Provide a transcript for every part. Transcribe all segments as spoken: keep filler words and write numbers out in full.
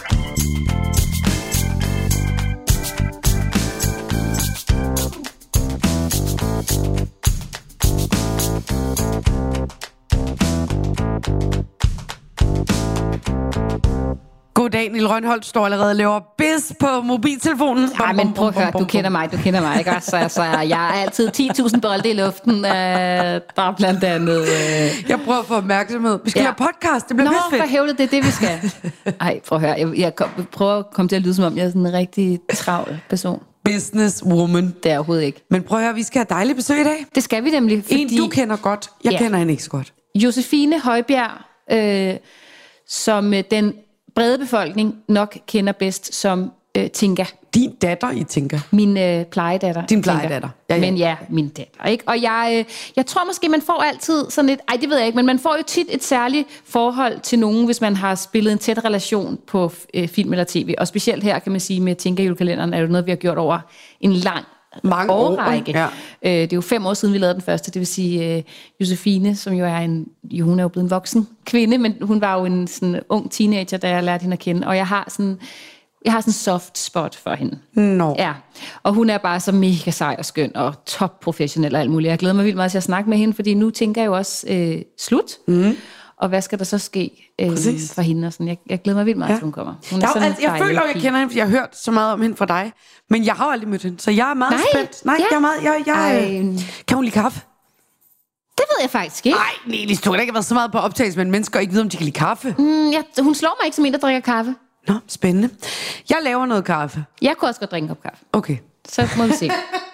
Goddag, Niel Rønholdt står allerede og laver bis på mobiltelefonen. Nej, men prøv at høre, du kender mig, du kender mig, ikke også? Altså, jeg er altid ti tusind bolde i luften. Øh, der er blandt andet... Øh... Jeg prøver at få opmærksomhed. Vi skal ja. lave podcast, det bliver Nå, fedt. for hævlet, det er det, vi skal. Ej, prøv at høre, jeg, jeg kom, prøver at komme til at lyde, som om jeg er sådan en rigtig travl person. Businesswoman. Det er overhovedet ikke. Men prøv at høre, vi skal have dejligt besøg i dag. Det skal vi nemlig, fordi... En, du kender godt. Jeg ja. kender hende ikke så godt. Josefine Højbjerg, øh, som den brede befolkning nok kender bedst som øh, Tinka. Din datter i Tinka. Min øh, plejedatter. Din plejedatter. Ja, ja. Men ja, min datter, ikke? Og jeg, øh, jeg tror måske, man får altid sådan et... Ej, det ved jeg ikke, men man får jo tit et særligt forhold til nogen, hvis man har spillet en tæt relation på øh, film eller tv. Og specielt her, kan man sige, med Tinka julekalenderen, er det noget, vi har gjort over en lang Mange årrække. år, ja. øh, det er jo fem år siden, vi lavede den første. Det vil sige, øh, Josefine, som jo er en... Jo, hun er jo blevet en voksen kvinde, men hun var jo en sådan ung teenager, da jeg lærte hende at kende. Og jeg har sådan... Jeg har sådan en soft spot for hende. No. Ja. Og hun er bare så mega sej og skøn og topprofessionel og alt muligt. Jeg glæder mig vildt meget til at snakke med hende, fordi nu tænker jeg jo også øh, slut. Mm. Og hvad skal der så ske øh, for hende? Og sådan. Jeg, jeg glæder mig vildt meget ja. til, hun kommer. Hun er jeg, sådan altså, jeg føler, at jeg kender hende, fordi jeg har hørt så meget om hende fra dig. Men jeg har jo aldrig mødt hende, så jeg er meget Nej. spændt. Nej, Ja. jeg er meget... Jeg, jeg, kan hun lide kaffe? Det ved jeg faktisk ikke. Nej, Niels, du har da ikke været så meget på optagelse, men mennesker ikke ved, om de kan lide kaffe. Mm, jeg, hun slår mig ikke som en, der drikker kaffe. Nå, spændende. Jeg laver noget kaffe. Jeg kunne også godt drikke en kop kaffe. Okay. Så må vi se.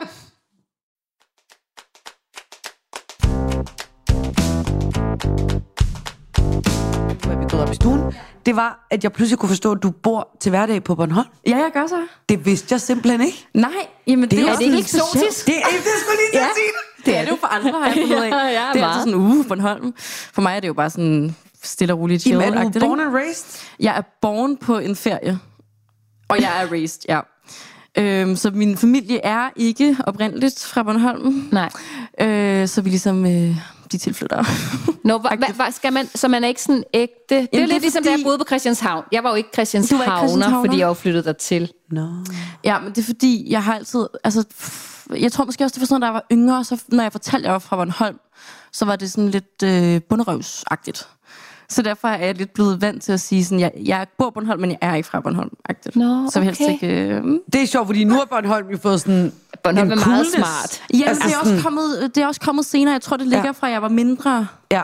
Nu er vi gået op i stuen. Det var, at jeg pludselig kunne forstå, at du bor til hverdag på Bornholm. Ja, jeg gør så. Det vidste jeg simpelthen ikke. Nej, jamen det, Det er er det ikke eksotisk? Det er det, skulle lige til at sige det. Det er det jo for andre, har jeg fundet ud af. Ja, ja, det er meget. altid sådan, uh, Bornholm. For mig er det jo bare sådan stille og roligt chill. Jamen, er du born and raised? Jeg er born på en ferie. Og jeg er raised, ja. Øhm, så min familie er ikke oprindeligt fra Bornholm. Nej. Øh, så vi ligesom øh, de tilflyttere. Nå, hva, hva, hva, skal man, så man er ikke sådan ægte... Det er det jo er lidt ligesom, da fordi- jeg boede på Christianshavn. Jeg var jo ikke Christianshavner, Christianshavner? fordi jeg var flyttet dertil. Nå. Ja, men det er fordi, jeg har altid... Altså, jeg tror måske også, det var sådan, da jeg var yngre, så når jeg fortalte, at jeg var fra Bornholm, så var det sådan lidt øh, bunderøvsagtigt. Så derfor er jeg lidt blevet vant til at sige sådan, jeg, jeg bor på Bornholm, men jeg er ikke fra Bornholm-agtigt. Nå, så vil helst okay. ikke... Øh, Det er sjovt, fordi nu har Bornholm jo fået sådan... Bornholm en er meget coolness. smart. ja, Altså det, er sådan- også kommet, det er også kommet senere. Jeg tror, det ligger Ja. fra, jeg var mindre. Ja.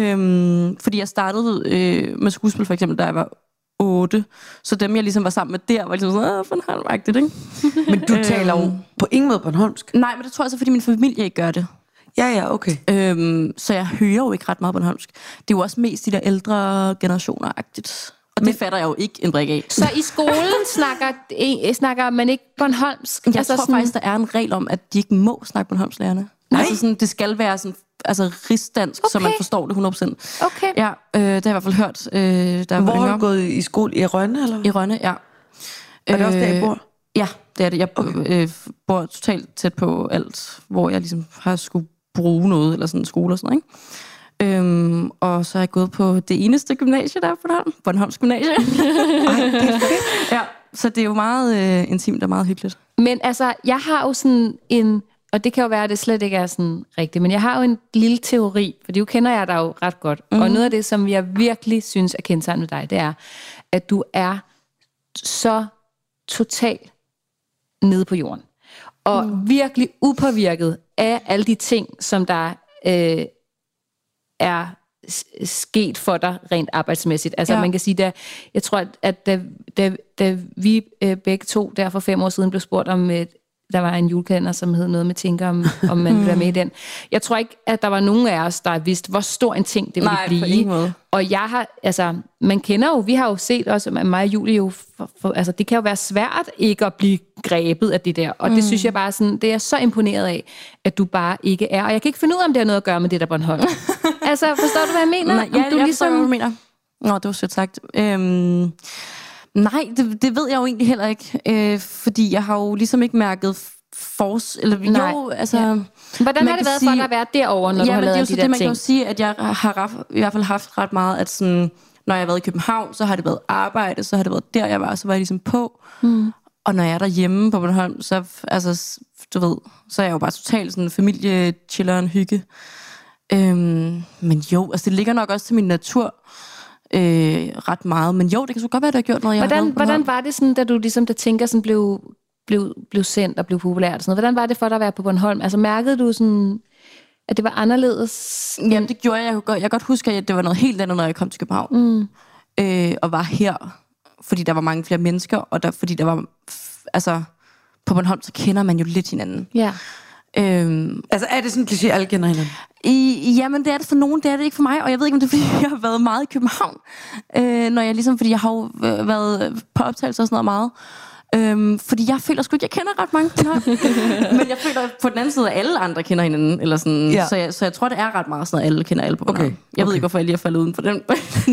Øhm, fordi jeg startede øh, med skuespil, for eksempel, da jeg var otte. Så dem, jeg ligesom var sammen med der, var ligesom sådan, åh, Bornholm-agtigt, ikke? Men du taler jo på ingen måde bornholmsk. Nej, men det tror jeg så, fordi min familie ikke gør det. Ja, ja, okay. Øhm, så jeg hører jo ikke ret meget bornholmsk. Det er jo også mest de der ældre generationer-agtigt. Og det fatter jeg jo ikke en brik af. Så i skolen snakker, eh, snakker man ikke bornholmsk? Jeg altså tror sådan... faktisk, der er en regel om, at de ikke må snakke bornholmslærerne. Nej. Altså sådan, det skal være sådan, altså rigsdansk, okay. Så man forstår det hundrede procent. Okay. Ja, øh, det har jeg i hvert fald hørt. Øh, der Hvor har yngre. du gået i skole? I Rønne, eller? I Rønne, ja. Er det også der, I bor? Ja, det er det. Jeg Okay. øh, bor totalt tæt på alt, hvor jeg ligesom har skulle bruge noget, eller sådan skole og sådan noget, ikke? Øhm, og så er jeg gået på det eneste gymnasie, der er på Bornholm. Bornholms Gymnasie. Ej, det er fedt. Ja, så det er jo meget øh, intimt og meget hyggeligt. Men altså, jeg har jo sådan en... Og det kan jo være, at det slet ikke er sådan rigtigt. Men jeg har jo en lille teori, for du kender jeg dig jo ret godt. Mm. Og noget af det, som jeg virkelig synes er kendetegnet med dig, det er, at du er så totalt nede på jorden. Og mm. virkelig upåvirket af alle de ting, som der øh, er sket for dig rent arbejdsmæssigt. Altså ja. Man kan sige, da, jeg tror, at, at da, da, da vi øh, begge to der for fem år siden blev spurgt om, øh, der var en julekalender, som hed noget med Tinka, om, om man ville være med i den. Jeg tror ikke, at der var nogen af os, der vidste, hvor stor en ting det ville Nej, blive. på ingen måde. Og jeg har, altså, man kender jo, vi har jo set også, at mig og Julie jo, for, for, altså det kan jo være svært ikke at blive grebet af det der. Og mm. det synes jeg bare sådan, det er jeg så imponeret af, at du bare ikke er. Og jeg kan ikke finde ud af, om det har noget at gøre med det der Bornholm. Altså, forstår du, hvad jeg mener? Nej, ja, du jeg ligesom... forstår, hvad du mener. Nå, det var sødt sagt. Øhm, nej, det, det ved jeg jo egentlig heller ikke. Øh, fordi jeg har jo ligesom ikke mærket force, eller Nej. jo, altså... Ja. Hvordan har det været sige, for dig at være derovre, når ja, du har lavet det er jo de så der det, man ting? kan jo sige, at jeg har i hvert fald haft ret meget, at sådan, når jeg har været i København, så har det været arbejde, så har det været der, jeg var, så var jeg ligesom på. Mm. Og når jeg er derhjemme på Bornholm, så, altså, du ved, så er jeg jo bare totalt sådan familie, chilleren, hygge. Øhm, men jo, altså det ligger nok også til min natur øh, ret meget. Men jo, det kan så godt være, at det har gjort noget. Jeg hvordan, har hvordan var det sådan, da du ligesom, der tænker sådan blev, blev, blev sendt og blev populært og sådan noget? Hvordan var det for dig at være på Bornholm? Altså mærkede du sådan, at det var anderledes? Jamen det gjorde jeg. Jeg kunne godt, jeg godt huske, at det var noget helt andet, når jeg kom til København. Mm. Øh, og var her, fordi der var mange flere mennesker, og der, fordi der var, altså på Bornholm, så kender man jo lidt hinanden. Ja. Øhm, altså er det sådan, at alle kender hinanden? I, jamen det er det for nogen, det er det ikke for mig. Og jeg ved ikke, om det er, fordi jeg har været meget i København. Øh, når jeg ligesom, fordi jeg har jo været på optagelser og sådan noget meget. Øhm, fordi jeg føler sgu ikke, jeg kender ret mange. Men jeg føler på den anden side, at alle andre kender hinanden. Eller sådan, ja. så, jeg, så jeg tror, det er ret meget sådan, at alle kender alle på Bornholm. Okay. Jeg ved okay. ikke, hvorfor jeg lige har faldet uden for den.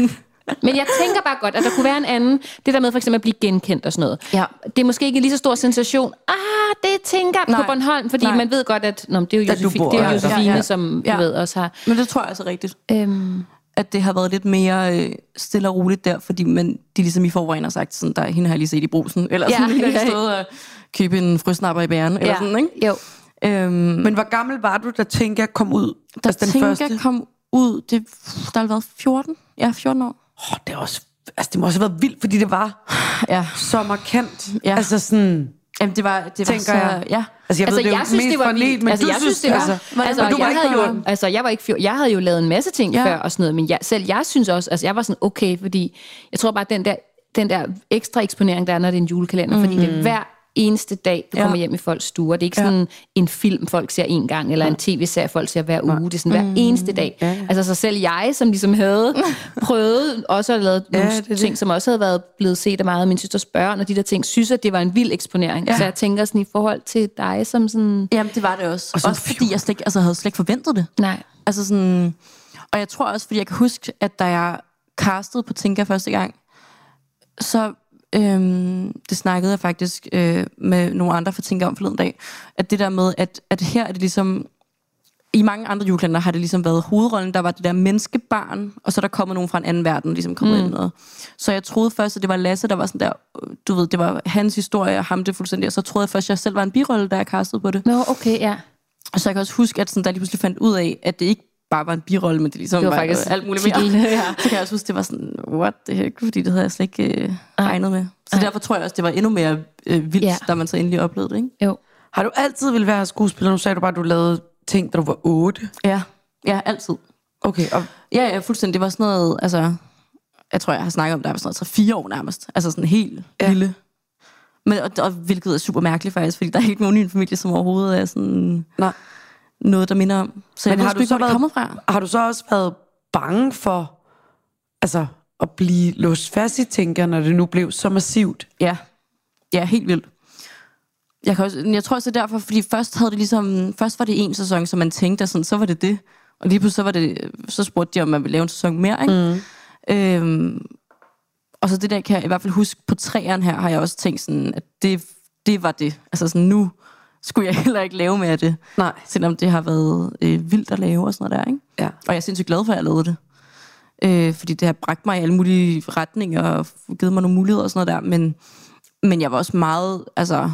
Men jeg tænker bare godt, at der kunne være en anden. Det der med for eksempel at blive genkendt og sådan noget. Ja. Det er måske ikke en lige så stor sensation. Ah, det tænker jeg på Bornholm. Fordi Nej. man ved godt, at nå, det er jo Josefine, det er jo Josefine ja, ja. som ja. du ved også har. Men det tror jeg altså rigtigt. Øhm. At det har været lidt mere øh, stille og roligt der. Fordi man, de ligesom i forvejen har sagt, sådan, der hende har jeg lige set i Brugsen. Eller ja, sådan, hende har stået og købe en frøsnapper i bæren. Eller ja. sådan, ikke? Jo. Øhm. Men hvor gammel var du, da Tinka kom ud? Da altså, den Tinka første? kom ud, det, der har været fjorten. Ja, fjorten år. Oh, det, er også, altså, det må også have været vildt, fordi det var ja. så markant. Ja. Altså sådan... Jamen, det var, det var så... Jeg. Ja. Altså, jeg, altså, ved, det jeg synes, det var vildt. men altså, du jeg synes, synes, det var... Altså, altså, altså, jeg, havde jo, altså, jeg var ikke fjor, jeg havde jo lavet en masse ting ja. før og sådan noget, men jeg, selv jeg synes også... Altså, jeg var sådan, okay, fordi... Jeg tror bare, den der, den der ekstra eksponering, der er, når det er en julekalender, mm. fordi det er hver eneste dag, du ja. kommer hjem i folks stuer. Det er ikke sådan ja. en film, folk ser en gang, eller en tv-serie, folk ser hver uge. Det er sådan hver mm. eneste dag. Ja. Altså så selv jeg, som ligesom havde prøvet, også at lave nogle ja, ting, som også havde været blevet set af meget af min søsters børn, og de der ting, synes, at det var en vild eksponering. Ja. Så jeg tænker sådan i forhold til dig, som sådan... Jamen, det var det også. Og også fordi jeg slet, altså, havde slet ikke forventet det. Nej. Altså sådan... Og jeg tror også, fordi jeg kan huske, at da jeg castede på Tinka første gang, så... Øhm, det snakkede jeg faktisk øh, med nogle andre for Tinka om forleden dag, at det der med, at, at her er det ligesom, i mange andre julekalender har det ligesom været hovedrollen, der var det der menneskebarn, og så der kommer nogen fra en anden verden, ligesom kommer mm. ind noget. Så jeg troede først, at det var Lasse, der var sådan der, du ved, det var hans historie, og ham det fuldstændig, og så troede jeg først, at jeg selv var en birolle, da jeg castede på det. Nå, okay, ja. Og så jeg kan også huske, at sådan, der lige pludselig fandt ud af, at det ikke bare var en birolle, men det ligesom det var, var faktisk alt muligt mere. Ja. Så kan jeg også huske, det var sådan, what the heck, fordi det havde jeg slet ikke øh, regnet med. Så Ej. derfor tror jeg også, det var endnu mere øh, vildt, ja. da man så endelig oplevede det, ikke? Jo. Har du altid ville være skuespiller? Nu sagde du bare, at du lavede ting, da du var otte. Ja, ja, altid. Okay. Og... Ja, ja, fuldstændig. Det var sådan noget, altså, jeg tror, jeg har snakket om, der var sådan noget, så fire år nærmest. Altså sådan helt ja. lille. Men, og, og, hvilket er super mærkeligt faktisk, fordi der er ikke nogen i en familie, som overhovedet er sådan... Nej. Noget, der minder om. Så Men jeg har ved, du så hvor det kommer fra. Har du så også været bange for altså, at blive låst fast i Tinka, når det nu blev så massivt? Ja, ja, helt vildt. Jeg, kan også, jeg tror også, det er derfor, fordi først havde det ligesom, først var det en sæson, som man tænkte, sådan, så var det det. Og lige pludselig så var det, så spurgte de, om man ville lave en sæson mere, ikke? Mm. Øhm, og så det der kan jeg i hvert fald huske, på træerne her, har jeg også tænkt sådan, at det, det var det. Altså sådan, nu skulle jeg heller ikke lave mere af det. Nej. Selvom det har været øh, vildt at lave og sådan noget der, ikke? Ja. Og jeg er sindssygt glad for, at jeg lavede det. Øh, fordi det har bragt mig i alle mulige retninger og givet mig nogle muligheder og sådan noget der. Men, men jeg var også meget, altså,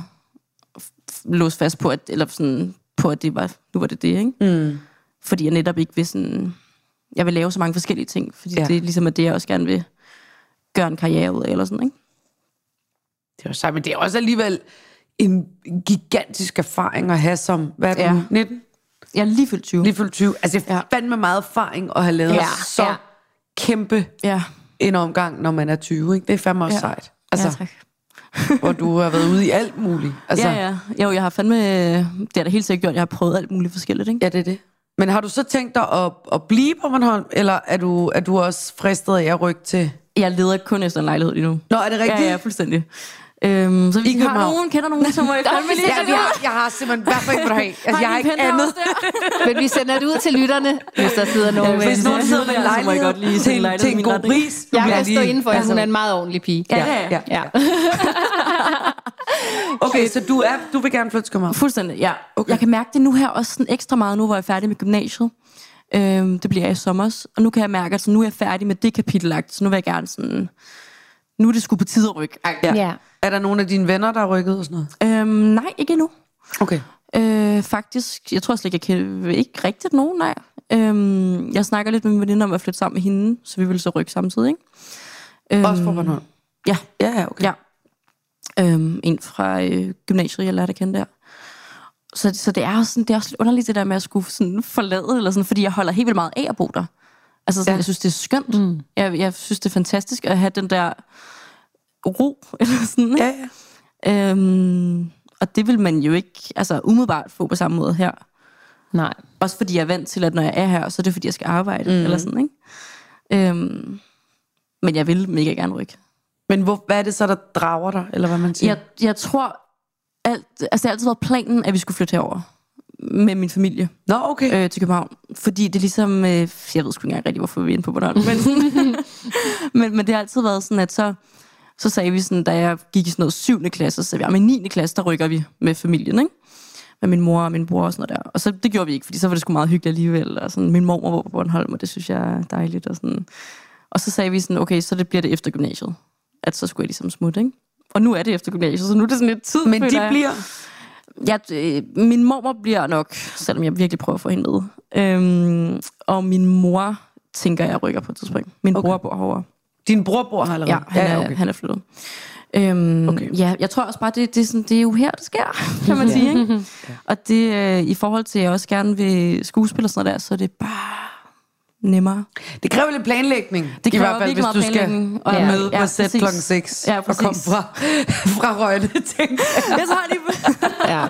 låst fast på, at, eller sådan, på, at det var, nu var det det, ikke? Mm. Fordi jeg netop ikke vil sådan... Jeg vil lave så mange forskellige ting, fordi ja. det er ligesom at det, jeg også gerne vil gøre en karriere ud af, eller sådan, ikke? Det er også, men det er også alligevel en gigantisk erfaring at have som, hvad er det, ja. nitten? Jeg er lige fyldt tyve. Lige fyldt tyve. Altså, jeg ja. fandt med meget erfaring at have lavet ja. så ja. kæmpe ja. en omgang, når man er tyve, ikke? Det er fandme også ja. sejt. Altså, ja, tak. Hvor du har været ude i alt muligt. Altså, ja, ja. Jo, jeg har fandme... Det er da helt sikkert gjort. Jeg har prøvet alt muligt forskelligt, ikke? Ja, det er det. Men har du så tænkt dig at, at blive på Bornholm, eller er du, er du også fristet af at rykke til... Jeg leder kun efter en lejlighed lige nu. Nå, er det rigtigt? Ja, ja, fuldstændig. Øhm, så hvis I har nogen, kender nogen, så må I fandme lige... Ja, jeg, har, jeg har simpelthen... Hvad for ikke vil du have? Altså, jeg har ikke andet. Men vi sender det ud til lytterne, hvis der sidder nogen. Ja, hvis nogen sidder med en lejlighed til, til, til en god pris. Jeg kan stå inden for, at hun er en meget ordentlig pige. Ja, ja, ja. ja. Okay, så du, er, du vil gerne flytte til København? Fuldstændig, ja. Okay. Jeg kan mærke det nu her også sådan ekstra meget, nu hvor jeg er færdig med gymnasiet. Øhm, det bliver jeg i sommer. Og nu kan jeg mærke, at så nu er jeg færdig med det kapitelagt, så nu vil jeg gerne sådan... Nu er det sgu på tide at rykke. Ja. Ja. Er der nogle af dine venner, der er rykket og sådan noget? Øhm, nej, ikke endnu. Okay. Øh, faktisk, jeg tror slet ikke, jeg kan ikke rigtigt nogen, nej. Øhm, jeg snakker lidt med min veninde om at flytte sammen med hende, så vi vil så rykke samtidig, ikke? Øhm, Også fra Bornholm? Ja. Ja, ja, okay. Ja. Øhm, en fra øh, gymnasiet, jeg lærte at kende der. Så, så det, er også sådan, det er også lidt underligt, det der med at skulle sådan forlade, eller sådan, fordi jeg holder helt vildt meget af at bo der. Altså, sådan, ja. Jeg synes, det er skønt. Mm. Jeg, jeg synes, det er fantastisk at have den der ro, eller sådan, ikke? Ja, ja. Øhm, og det vil man jo ikke altså, umiddelbart få på samme måde her. Nej. Også fordi jeg er vant til, at når jeg er her, så er det fordi, jeg skal arbejde, mm. eller sådan, ikke? Øhm, men jeg vil mega gerne rykke. Men hvor, hvad er det så, der drager dig, eller hvad man siger? Jeg, jeg tror, alt, altså det har altid været planen, at vi skulle flytte herover med min familie. Nå, okay. Øh, til København. Fordi det er ligesom, øh, jeg ved sgu ikke engang rigtig, hvorfor vi er inde på Bornholm. Men, men, men det har altid været sådan, at så, så sagde vi sådan, da jeg gik i sådan noget syvende klasse, så sagde vi, at i niende klasse, der rykker vi med familien, ikke? Med min mor og min bror og sådan noget der. Og så det gjorde vi ikke, fordi så var det sgu meget hyggeligt alligevel. Og sådan, min mor var på Bornholm, og det synes jeg er dejligt. Og, sådan. Og så sagde vi sådan, okay, så det bliver det efter gymnasiet. At så skulle jeg ligesom smutte, ikke? Og nu er det efter gymnasiet, så nu er det sådan lidt tid. Men de jeg. bliver... Ja, øh, min mormor bliver nok, selvom jeg virkelig prøver at få hende med. Øhm, og min mor tænker, jeg rykker på et tidspunkt. Min okay. bror bor herovre. Din bror bor her, eller Ja, han, ja, okay. er, han er flyttet. Øhm, okay. Ja, jeg tror også bare, det, det, er sådan, det er jo her, det sker, kan man sige. Ikke? Ja. Og det, øh, i forhold til, at jeg også gerne vil skuespille og sådan noget der, så er det bare nemmere. Det kræver lidt planlægning. Det kræver i hvert fald, hvis du skal og ja. møde ja, på sæt klokken seks ja, og komme fra, fra Røgne til. Jeg så lige ja.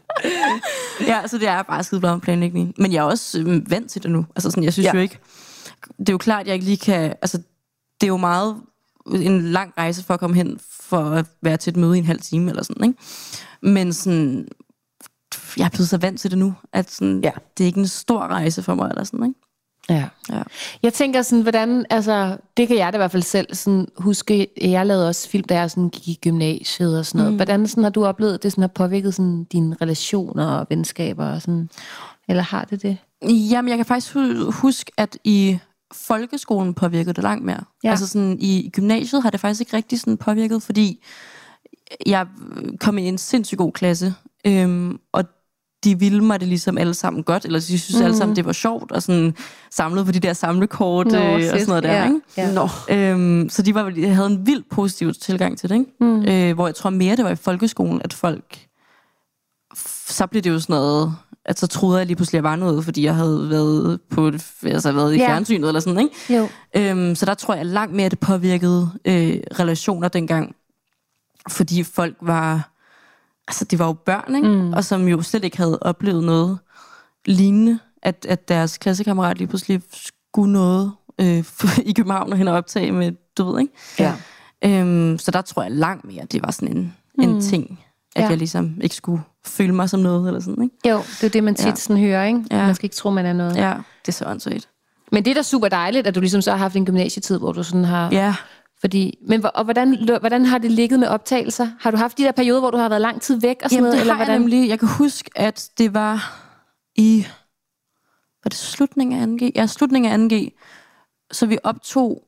Ja, så det er bare skide blad planlægning. Men jeg er også øh, vant til det nu. Altså sådan, jeg synes ja. jo ikke... Det er jo klart, at jeg ikke lige kan... Altså, det er jo meget en lang rejse for at komme hen, for at være til et møde i en halv time eller sådan, ikke? Men sådan... Jeg er blevet så vant til det nu, at sådan, ja. det er ikke en stor rejse for mig eller sådan, ikke? Ja. ja. Jeg tænker sådan, hvordan, altså, det kan jeg da i hvert fald selv sådan, huske, jeg lavede også film, da jeg sådan gik i gymnasiet og sådan noget. Mm. Hvordan sådan, har du oplevet, det sådan, har påvirket sådan, dine relationer og venskaber og sådan, eller har det det? Jamen, jeg kan faktisk huske, at i folkeskolen påvirkede det langt mere. Ja. Altså sådan, i gymnasiet har det faktisk ikke rigtig sådan påvirket, fordi jeg kom i en sindssygt god klasse, øhm, og de ville mig det ligesom alle sammen godt, eller de synes mm. alle sammen, det var sjovt, og sådan samlet på de der samlekort Nå, øh, og sådan noget der, ja. ikke? Ja. Nå. Øhm, så de var, jeg havde en vild positiv tilgang til det, ikke? Mm. Øh, hvor jeg tror mere, det var i folkeskolen, at folk, så blev det jo sådan noget, at så troede jeg lige pludselig, at jeg var noget, fordi jeg havde været, på, altså været i ja. fjernsynet, eller sådan, ikke? Jo. Øhm, så der tror jeg langt mere, det påvirkede øh, relationer dengang, fordi folk var... Altså, det var jo børn, ikke? Mm. Og som jo slet ikke havde oplevet noget lignende, at, at deres klassekammerat lige pludselig skulle noget øh, i København og hen og optage med, du ved, ikke? Ja. Øhm, så der tror jeg langt mere, det var sådan en, mm. en ting, at ja. jeg ligesom ikke skulle føle mig som noget, eller sådan, ikke? Jo, det er det, man tit ja. sådan hører, ikke? Ja. Man skal ikke tro, man er noget. Ja, det er så åndssvagt. Men det er da super dejligt, at du ligesom så har haft en gymnasietid, hvor du sådan har... Ja. Fordi, men og hvordan, hvordan har det ligget med optagelser? Har du haft de der perioder, hvor du har været lang tid væk og sådan Jamen, noget? Det eller har hvordan? Jeg nemlig. Jeg kan huske, at det var i... Var det slutningen af anden G? Ja, slutningen af anden G. Så vi optog...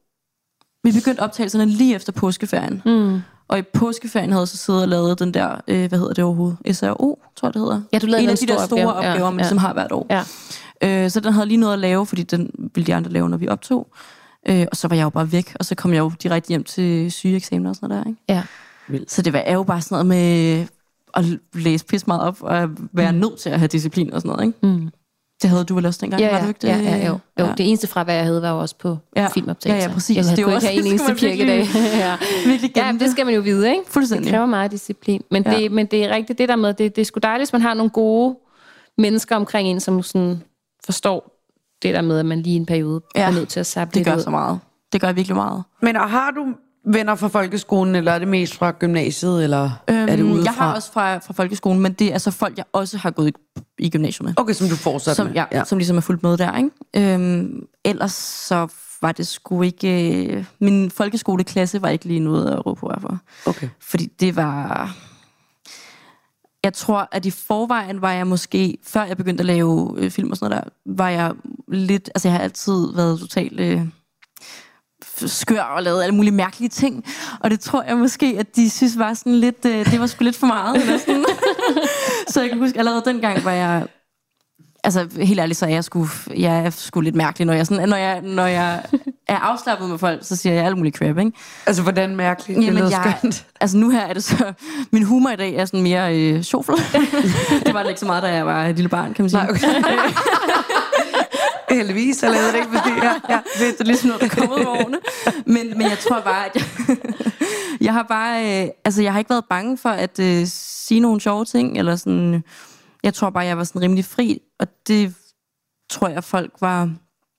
Vi begyndte optagelserne lige efter påskeferien. Mm. Og i påskeferien havde jeg så siddet og lavet den der... Øh, hvad hedder det overhovedet? S R O, tror jeg det hedder. Ja, du lavede en af de der store opgaver, opgaver ja, man ja. ligesom har hvert år. Ja. Øh, så den havde lige noget at lave, fordi den ville de andre lave, når vi optog. Øh, og så var jeg jo bare væk, og så kom jeg jo direkte hjem til sygeeksamener og sådan noget der, ikke? Ja. Så det var jo bare sådan noget med at læse pis meget op, og være mm. nødt til at have disciplin og sådan noget, ikke? Mm. Det havde du vel også dengang, ja, ja. var du ikke det? Ja, ja, jo. jo. Ja. Det eneste fravær, jeg havde, var jo også på ja. filmoptagelser. Ja, ja, præcis. Jeg det kunne ikke have en eneste pirkedag. ja. ja, det skal man jo vide, ikke? Fuldstændig. Det kræver meget disciplin. Men, ja. det, men det er rigtigt, det der med, det, det er sgu dejligt, hvis man har nogle gode mennesker omkring en, som sådan forstår det der med, at man lige en periode ja. er nødt til at sappe det lidt gør ud. så meget. Det gør virkelig meget. Men har du venner fra folkeskolen, eller er det mest fra gymnasiet, eller øhm, er det udefra? Jeg har også fra, fra folkeskolen, men det er altså folk, jeg også har gået i, i gymnasiet med. Okay, som du fortsat som, med. Ja, ja, som ligesom er fuldt med der, ikke? Øhm, ellers så var det sgu ikke... Øh, min folkeskoleklasse var ikke lige noget at råbe på for. Okay. Fordi det var... jeg tror, at i forvejen var jeg måske, før jeg begyndte at lave øh, film og sådan noget der, var jeg lidt, altså jeg har altid været totalt øh, skør og lavet alle mulige mærkelige ting, og det tror jeg måske, at de synes var sådan lidt, øh, det var sgu lidt for meget. Eller sådan. Så jeg kan huske, allerede dengang var jeg, altså helt ærligt, så er jeg sgu, jeg er sgu lidt mærkelig, når jeg, sådan, når jeg, når jeg er afslappet med folk, så siger jeg alt muligt crap, ikke? Altså, hvordan mærkeligt? Jamen, det jeg, altså nu her er det så, min humor i dag er sådan mere øh, sjofel. Det var det ikke så meget, da jeg var et lille barn, kan man sige. Nej, okay. Heldigvis, eller det ikke, fordi jeg, ja, det er ligesom noget, der kommer ud over årene. Men, men jeg tror bare, at jeg, jeg har bare, øh, altså jeg har ikke været bange for at øh, sige nogle sjove ting, eller sådan, jeg tror bare, jeg var sådan rimelig fri, og det tror jeg, folk var,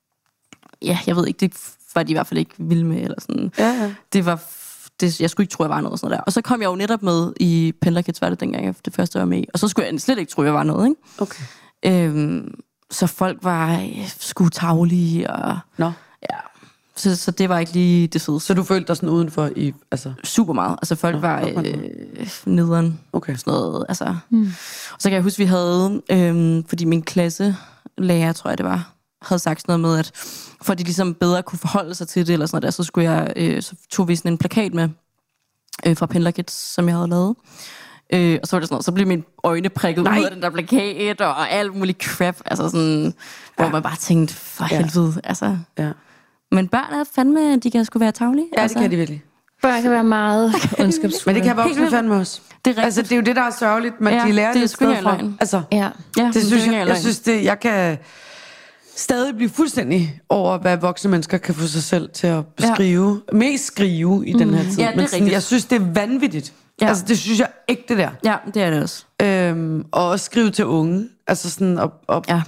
ja, jeg ved ikke, det var de i hvert fald ikke vilde med, eller sådan. Ja, ja. Det var, det, jeg skulle ikke tro, jeg var noget, sådan der. Og så kom jeg jo netop med i Pendlerkids, var det dengang, jeg det første var med i, og så skulle jeg slet ikke tro, jeg var noget, ikke? Okay. Øhm, så folk var sgu tavlige, og Nå. Ja. Så, så det var ikke lige det fedeste. Så du følte dig sådan udenfor i, altså? Super meget. Altså folk Nå, var øh, nederen. Okay. Sådan noget, altså. Hmm. Og så kan jeg huske, vi havde, øh, fordi min klasselærer, tror jeg det var, havde sagt sådan noget med, at for at de ligesom bedre kunne forholde sig til det, eller sådan noget der, så skulle jeg, øh, så tog vi sådan en plakat med, øh, fra Pendlerkids, som jeg havde lavet. Øh, og så var det sådan noget, så blev mine øjne prikket Nej. ud af den der plakat, og alt muligt crap, altså sådan, ja. Hvor man bare tænkte, for ja. helvede, altså. Ja. Men børn er fandme, de kan sgu være tavlige. Ja, altså. det kan de virkelig. Børn kan være meget ondskabsfulde. Men det kan voksne fandme også. Det er altså, det er jo det, der er sørgeligt, men ja, de lærer det, det sted fra. Altså, ja. Ja, det, det synes jeg, jeg, jeg synes, det, jeg kan stadig blive fuldstændig over, hvad voksne mennesker kan få sig selv til at beskrive. Ja. Mest skrive i mm. den her tid. Ja, men sådan, jeg synes, det er vanvittigt. Ja. Altså, det synes jeg ikke, det der. Ja, det er det også. Øhm, og også skrive til unge. Altså sådan, og, og, ja.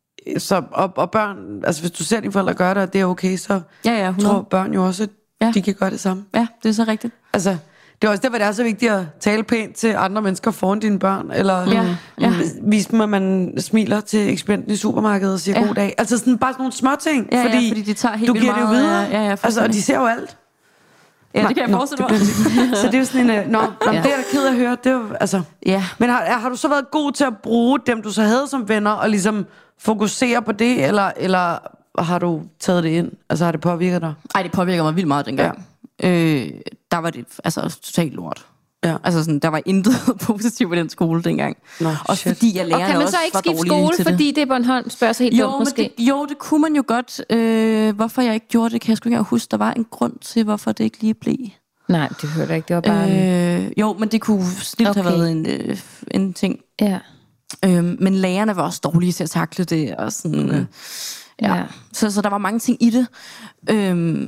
så, og, og børn, altså hvis du ser dine forældre gøre det, og det er okay, så ja, ja, tror børn jo også, at ja. de kan gøre det samme. Ja, det er så rigtigt. Altså, det er også derfor, det er så vigtigt at tale pænt til andre mennesker foran dine børn, eller ja. Ja. vise dem, at man smiler til ekspedienten i supermarkedet og siger ja. god dag. Altså sådan, bare sådan nogle små ting, ja, fordi, ja, fordi de tager helt du giver det jo videre, ja, ja, altså, og de ser jo alt. Ja, det kan jeg forestille mig. Så det er jo sådan en, nå, nå ja. det er da ked af at høre, det er jo, altså. Ja. Men har, har du så været god til at bruge dem, du så havde som venner, og ligesom fokusere på det, eller, eller har du taget det ind? Altså har det påvirket dig? Nej, det påvirker mig vildt meget dengang. Ja. Øh, der var det altså totalt lort. Ja. Altså sådan, der var intet positivt ved den skole dengang. Nå, også shit. Fordi jeg lærte også og kan man så ikke skifte skole, fordi det er Bornholm, spørger sig helt jo, dumt måske? Det, jo, det kunne man jo godt. Øh, hvorfor jeg ikke gjorde det, kan jeg sgu ikke huske. Der var en grund til, hvorfor det ikke lige blev. Nej, det hørte jeg ikke. Det var bare... Øh, jo, men det kunne snilt okay. have været en, øh, en ting. Ja. Øh, men lærerne var også dårlige til at takle det. Og sådan, okay. ja. Ja. Så, så der var mange ting i det. Øh,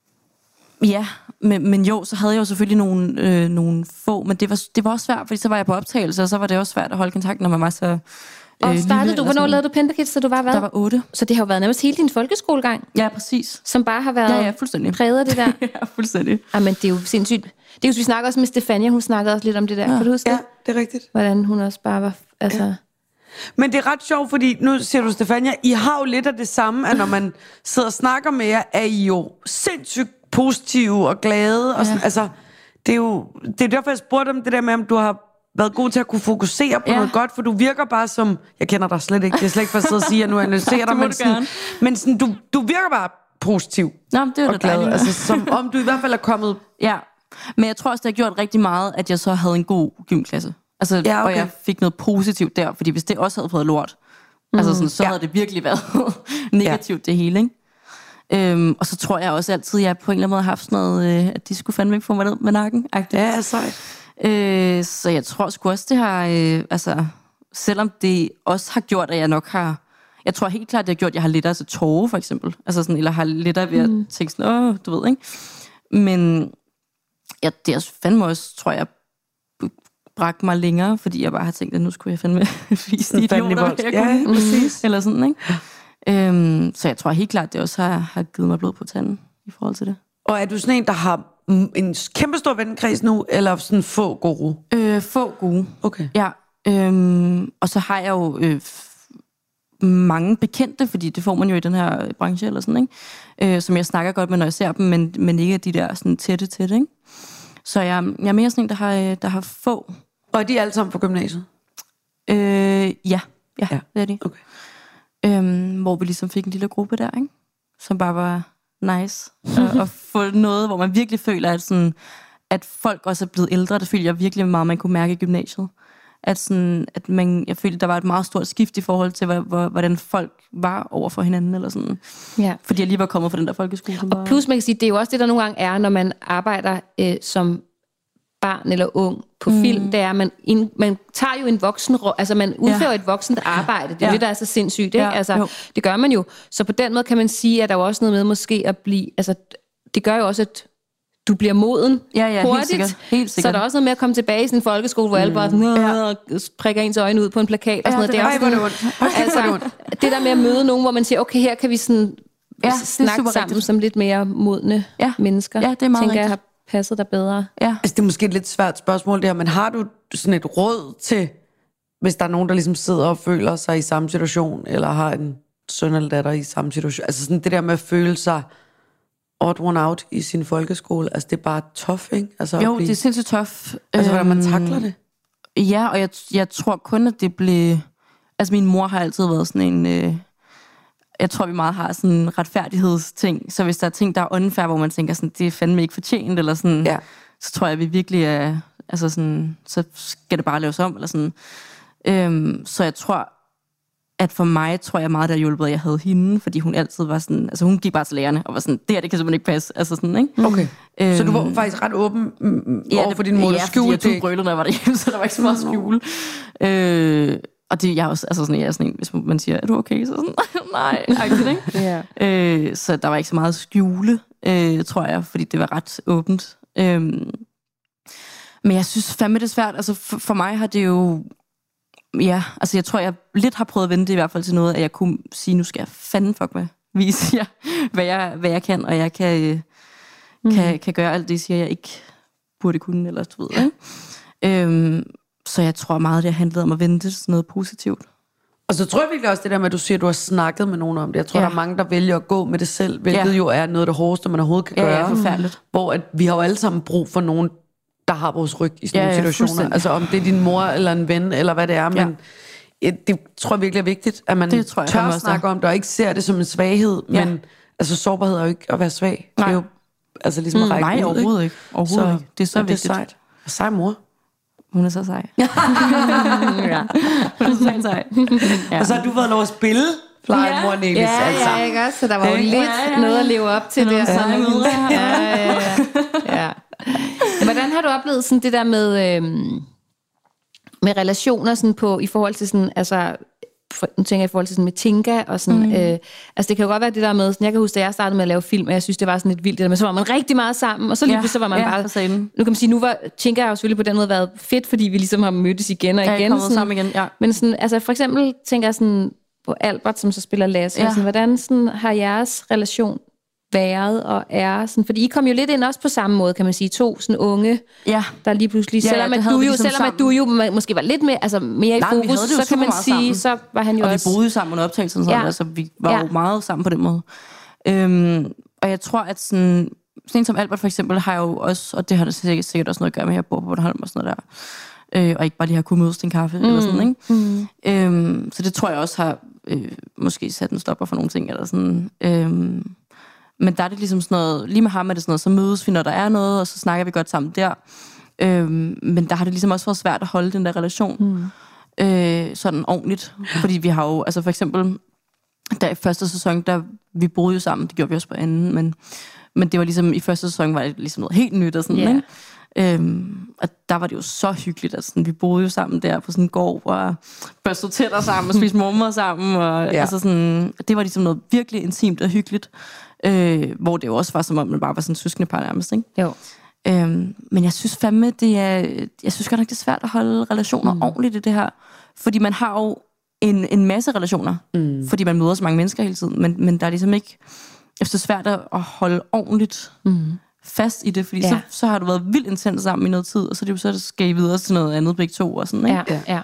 ja, men, men jo, så havde jeg jo selvfølgelig nogle, øh, nogle få, men det var, det var også svært, fordi så var jeg på optagelse, og så var det også svært at holde kontakt, når man var så... Og startede du, hvornår lavede du Pendlerkids, så du var hvad? Der var otte. Så det har jo været nærmest hele din folkeskolegang? Ja, præcis. Som bare har været ja, ja, fuldstændig. præget af det der? Ja, fuldstændig. Ja, men det er jo sindssygt. Det er jo, vi snakker også med Stefania, hun snakkede også lidt om det der. Ja. Kan du huske ja, det? Ja, det er rigtigt. Hvordan hun også bare var... Altså... Ja. Men det er ret sjovt, fordi nu siger du, Stefania, I har jo lidt af det samme, at når man sidder og snakker med jer, er I jo sindssygt positive og glade. Og sådan, ja. Altså, det er jo det er derfor, jeg spurgte om det der med, om du har været god til at kunne fokusere på ja. noget godt, for du virker bare som... Jeg kender dig slet ikke, det er slet ikke for at sidde og sige, at nu analyserer dig, men, sådan, men sådan, du, du virker bare positiv. Nå, det er og glad. Altså, som om du i hvert fald er kommet... Ja, men jeg tror også, det har gjort rigtig meget, at jeg så havde en god gymklasse. Altså, ja, okay. Og jeg fik noget positivt der, fordi hvis det også havde fået lort, mm. altså sådan, så ja. havde det virkelig været negativt, ja. det hele, ikke? Øhm, og så tror jeg også altid, at jeg på en eller anden måde har haft sådan noget, øh, at de skulle fandme ikke få mig ned med nakken. Ja, sejt. Øh, så jeg tror sgu også, det har, øh, altså, selvom det også har gjort, at jeg nok har, jeg tror helt klart, det har gjort, at jeg har lettere til tårer, for eksempel. Altså sådan, eller har lettere ved at mm. tænke sådan, åh, du ved, ikke? Men ja, det er fandme også, tror jeg, bragt mig længere, fordi jeg bare har tænkt, at nu skulle jeg fandme vise de idioter, jeg ja, kunne. Præcis. Eller sådan, ikke? Øhm, så jeg tror helt klart, det også har, har givet mig blod på tanden i forhold til det. Og er du sådan en, der har en kæmpestor vennekreds nu, eller sådan få gode? Øh, få gode. Okay. Ja. Øhm, og så har jeg jo øh, mange bekendte, fordi det får man jo i den her branche, eller sådan, ikke? Øh, som jeg snakker godt med, når jeg ser dem, men, men ikke de der sådan tætte, tætte, ikke? Så jeg, jeg er mere sådan en, der har, der har få. Og er de alle sammen på gymnasiet? Øh, ja. ja, Ja. ja, det er de. Okay. Øhm, hvor vi ligesom fik en lille gruppe der, ikke? Som bare var nice. og, og få noget, hvor man virkelig føler, at, sådan, at folk også er blevet ældre. Det følte jeg virkelig meget, man kunne mærke i gymnasiet. At, sådan, at man, jeg følte, der var et meget stort skift i forhold til, hvordan folk var over for hinanden. Eller sådan. Ja. Fordi jeg lige var kommet fra den der folkeskole. Som Og var... plus, man kan sige, det er jo også det, der nogle gange er, når man arbejder øh, som barn eller ung på mm. film, det er, at man, in, man tager jo en voksen, altså man udfører ja. et voksent arbejde. Det er ja. det, der er så sindssygt, ikke? Ja, altså, det gør man jo. Så på den måde kan man sige, at der er jo også noget med måske at blive, altså det gør jo også, at du bliver moden ja, ja, hurtigt. Helt sikkert. Helt sikkert. Så der er også noget med at komme tilbage i sådan en folkeskole, hvor mm. alle bare sådan, ja. prikker ens øjne ud på en plakat og sådan ja, noget. Det er også sådan, altså, det der med at møde nogen, hvor man siger, okay, her kan vi sådan ja, snakke sammen rigtigt. Som lidt mere modne ja. mennesker. Ja, det er meget tænker, rigtigt. jeg har passet dig bedre. Ja. Altså, det er måske et lidt svært spørgsmål det her, men har du sådan et råd til, hvis der er nogen, der ligesom sidder og føler sig i samme situation, eller har en søn eller datter i samme situation? Altså sådan det der med at føle sig odd one out i sin folkeskole, altså det er bare tough, ikke? Altså, jo, blive... det er sindssygt tough. Altså, hvordan man takler det? Ja, og jeg, jeg tror kun, at det blev... Altså, min mor har altid været sådan en... Øh... Jeg tror, vi meget har sådan en retfærdighedsting. Så hvis der er ting, der er unfair, hvor man tænker sådan, det er fandme ikke fortjent, eller sådan, ja. så tror jeg, at vi virkelig er... Altså sådan, så skal det bare laves om, eller sådan. Øhm, så jeg tror, at for mig, tror jeg meget, der hjulpet, at jeg havde hende, fordi hun altid var sådan... Altså, hun gik bare til lærerne, og var sådan, det her, det kan simpelthen ikke passe. Altså sådan, ikke? Okay. Øhm, så du var faktisk ret åben ja, over for din mor, ja, skjule det? Ja, jeg tog brølede, når jeg var derhjemme, så der var ikke så meget skjule. Øh... Og det jeg også, altså sådan, jeg er sådan en, hvis man siger, er du okay? Så sådan, nej, ikke, ikke? Yeah. Øh, så der var ikke så meget skjule, øh, tror jeg, fordi det var ret åbent. Øh, men jeg synes fandme, det er svært. Altså for, for mig har det jo, ja, altså jeg tror, jeg lidt har prøvet at vende det i hvert fald til noget, at jeg kunne sige, nu skal jeg fandme fuck med, vise jer, hvad jeg, hvad jeg kan, og jeg kan, øh, mm. kan, kan gøre alt det, jeg siger, jeg ikke burde kunne, eller du ved, ikke? Øh, Så jeg tror meget, det har handlet om at vende det til noget positivt. Og så tror jeg virkelig også det der med, at du siger, at du har snakket med nogen om det. Jeg tror, ja. der er mange, der vælger at gå med det selv, hvilket ja. jo er noget af det hårdeste, man overhovedet kan ja, gøre. Ja, forfærdeligt. Hvor at vi har jo alle sammen brug for nogen, der har vores ryg i sådan ja, nogle ja, situationer. Altså om det er din mor eller en ven, eller hvad det er. Men ja. det tror jeg virkelig er vigtigt, at man det, jeg, tør snakke om det, og ikke ser det som en svaghed. Ja. Men altså sårbarhed er jo ikke at være svag. Nej. Det er jo altså ligesom at række Nej, ud, overhovedet ikke. Overhovedet så, ikke. Det er så vigtigt. Det er sejt. Sej mor. Hun er så sej. ja. Hun er så sej. Ja. Og så har du været lov at spille pleje mor Nelis. Ja, altså. ja, ikke også? Så der var jo lidt ja, ja. noget at leve op til det. Ja, ja, ja, ja, ja. Hvordan har du oplevet sådan det der med, øhm, med relationer sådan på, i forhold til sådan, altså, for, nu tænker jeg i forhold til sådan med Tinka og sådan, mm. øh, altså det kan jo godt være det der med, sådan, jeg kan huske, da jeg startede med at lave film, og jeg synes, det var sådan lidt vildt, det der med, så var man rigtig meget sammen, og så lige pludselig ja, var man ja, bare, nu kan man sige, nu var Tinka har jo selvfølgelig på den måde været fedt, fordi vi ligesom har mødtes igen og igen. Ja, sådan, sammen igen, ja. Men sådan, altså for eksempel tænker jeg sådan, på Albert, som så spiller Lasse, ja. sådan, hvordan sådan, har jeres relation været og er sådan, fordi I kom jo lidt ind også på samme måde, kan man sige, to sådan unge, ja. der lige pludselig, ja, selvom ja, at du jo, ligesom selvom at du jo måske var lidt mere, altså mere Nej, i fokus, så kan man sige, sammen. Så var han jo og også... Og vi boede sammen under optagelsen, sådan, ja. altså vi var ja. jo meget sammen på den måde. Øhm, og jeg tror, at sådan, sådan en som Albert for eksempel, har jo også, og det har det sikkert, sikkert også noget at gøre med, at jeg bor på Bornholm og sådan noget der, øh, og ikke bare lige har kunnet mødes til en kaffe, mm. eller sådan, ikke? Mm. Øhm, så det tror jeg også har øh, måske sat en stopper for nogle ting, eller sådan... Øhm, Men der er det ligesom sådan noget, lige med ham er det sådan noget, så mødes vi, når der er noget, og så snakker vi godt sammen der. Øhm, men der har det ligesom også været svært at holde den der relation mm. øh, sådan ordentligt. Fordi vi har jo, altså for eksempel, der i første sæson, der vi boede jo sammen, det gjorde vi også på anden, men, men det var ligesom, i første sæson var det ligesom noget helt nyt og sådan, yeah. ikke? Øhm, og der var det jo så hyggeligt, at sådan, vi boede jo sammen der på sådan en gård, og børstede tænder sammen, og spiste mormor sammen, og ja. altså sådan, det var ligesom noget virkelig intimt og hyggeligt. Øh, hvor det jo også var, som om man bare var sådan en søskende par nærmest, ikke? Jo. Øhm, men jeg synes fandme, det er, jeg synes godt nok, det er svært at holde relationer mm. ordentligt i det her. Fordi man har jo en, en masse relationer, mm. fordi man møder så mange mennesker hele tiden, men, men der er ligesom ikke, jeg synes, det er svært at holde ordentligt mm. fast i det, fordi ja. så, så har du været vildt intens sammen i noget tid, og så er det jo så, at skal I videre til noget andet begge to, og sådan, ikke? Ja, ja.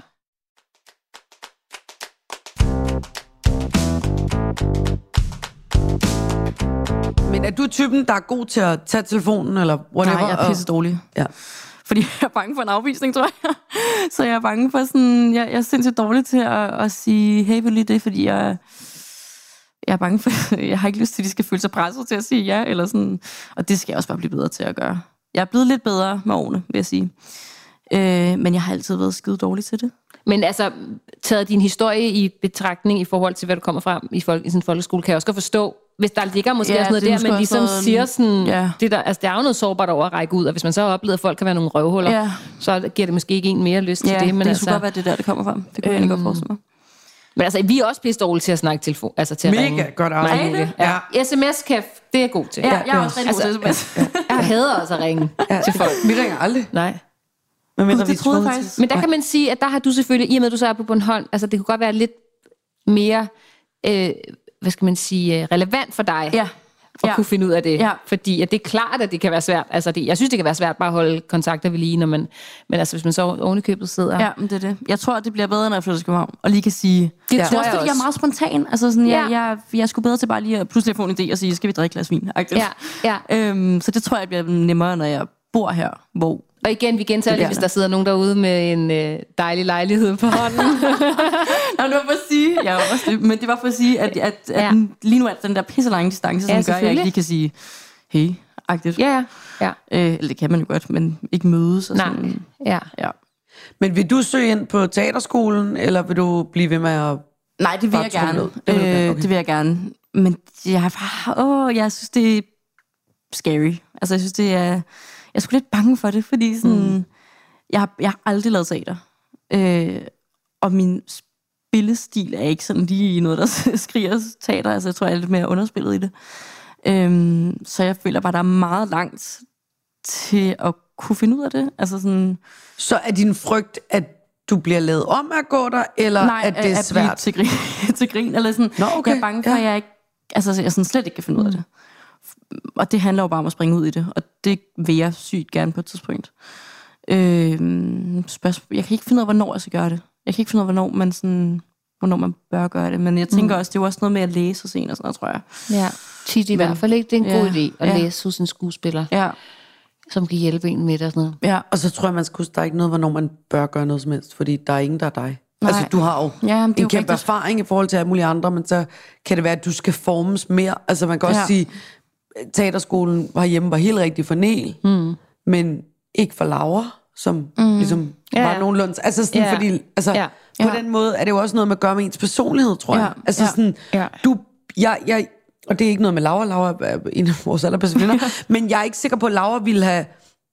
Men er du typen, der er god til at tage telefonen, eller whatever? Nej, jeg er pisse dårlig. Ja. Fordi jeg er bange for en afvisning, tror jeg. Så jeg er bange for sådan... Jeg, jeg er sindssygt dårlig til at, at sige, hey, vil I det? Fordi jeg, jeg er bange for... Jeg har ikke lyst til, at de skal føle sig presset til at sige ja. Eller sådan. Og det skal jeg også bare blive bedre til at gøre. Jeg er blevet lidt bedre med årene, vil jeg sige. Øh, men jeg har altid været skide dårlig til det. Men altså, taget din historie i betragtning i forhold til, hvad du kommer fra i, folk, i sådan en folkeskole, kan jeg også godt forstå, hvis der ligger måske ja, også noget der, men ligesom sådan, siger sådan, ja. det der, altså der er jo noget sårbart over at række ud, og hvis man så har oplevet, at folk kan være nogle røvhuller, ja. så giver det måske ikke en mere lyst til ja, det. Men det altså, skulle godt være det der, det kommer fra. Det kunne øhm, jeg godt forestille mig. Men altså, vi er også pisse dårlige til at snakke telefon, altså til at Mega ringe. Mega godt afsnit. Ja. ja. sms kan, det er jeg god til. Ja, jeg er ja. også rigtig altså, god til sms. Ja. Jeg hader også at ringe ja. til folk. Vi ringer aldrig. Nej. Men, Gud, det troede jeg faktisk. Men der kan man sige, at der har du selvfølgelig, i og med at du så er på Bornholm, altså det kunne godt være lidt mere, øh, hvad skal man sige, relevant for dig, ja. at ja. kunne finde ud af det. Ja. Fordi at det er klart, at det kan være svært. Altså det, jeg synes, det kan være svært bare at holde kontakter ved lige, når man, men altså hvis man så oven i købet sidder. Ja, men det er det. Jeg tror, det bliver bedre, når jeg flytter til København, og lige kan sige, det ja. tror jeg også, fordi jeg er meget spontan. Altså sådan, jeg, ja. jeg, jeg er sgu bedre til bare lige at pludselig få en idé og sige, skal vi drikke glas vin? Ja. Ja. Øhm, så det tror jeg bliver nemmere, når jeg bor her, hvor... Og igen, vi gentager lige, hvis der sidder nogen derude med en øh, dejlig lejlighed på hånden. Nå, det var for at sige, ja, også, men det var for at sige, at, at, at ja. lige nu er den der pisse lange distance, som ja, gør, at jeg ikke lige kan sige, hey, agtigt. Ja, ja. Øh, eller det kan man jo godt, men ikke mødes. Og Nej, sådan. ja. ja. Men vil du søge ind på teaterskolen, eller vil du blive ved med at... Nej, det vil jeg gerne. Det vil, øh, okay. det vil jeg gerne. Men jeg, har, åh, jeg synes, det er scary. Altså, jeg synes, det er... Jeg er sgu lidt bange for det, fordi sådan, mm. jeg, har, jeg har aldrig lavet teater. Øh, og min spillestil er ikke sådan lige noget, der skriger teater. Altså, jeg tror, jeg er lidt mere underspillet i det. Øh, så jeg føler bare, der er meget langt til at kunne finde ud af det. Altså sådan, så er din frygt, at du bliver lavet om at gå der, eller nej, at det er at svært? til grin, til grin, eller sådan. Nå, okay. Jeg er bange for, ja. at jeg, ikke, altså, jeg sådan slet ikke kan finde ud af det. Og det handler jo bare om at springe ud i det. Og det vil jeg sygt gerne på et tidspunkt. Øh, spørgsmål. Jeg kan ikke finde ud af, hvornår jeg skal gøre det. Jeg kan ikke finde ud af, hvornår man, sådan, hvornår man bør gøre det. Men jeg tænker mm. også, det er jo også noget med at læse og scene og sådan noget, tror jeg. Ja, tit i hvert fald ikke. Det er en ja. god idé at ja. læse hos en skuespiller. Ja. Som kan hjælpe en med det og sådan noget. Ja, og så tror jeg, man skal huske, der er ikke noget, hvornår man bør gøre noget som helst. Fordi der er ingen, der er dig. Nej. Altså, du har jo ja, en kæmpe rigtigt. erfaring i forhold til alle mulige andre, men så kan det være, at du skal formes mere. Altså, man kan også ja. sige... Teaterskolen herhjemme var helt rigtig for Nel, mm. men ikke for Laura, som mm. ligesom ja, var nogenlunde. Altså sådan, ja. fordi altså, ja. på ja. den måde er det jo også noget med at gøre med ens personlighed, tror jeg. Ja. Altså ja. sådan, ja. du, jeg, jeg, og det er ikke noget med Laura, Laura er en af vores allerbedste venner, men jeg er ikke sikker på, at Laura ville have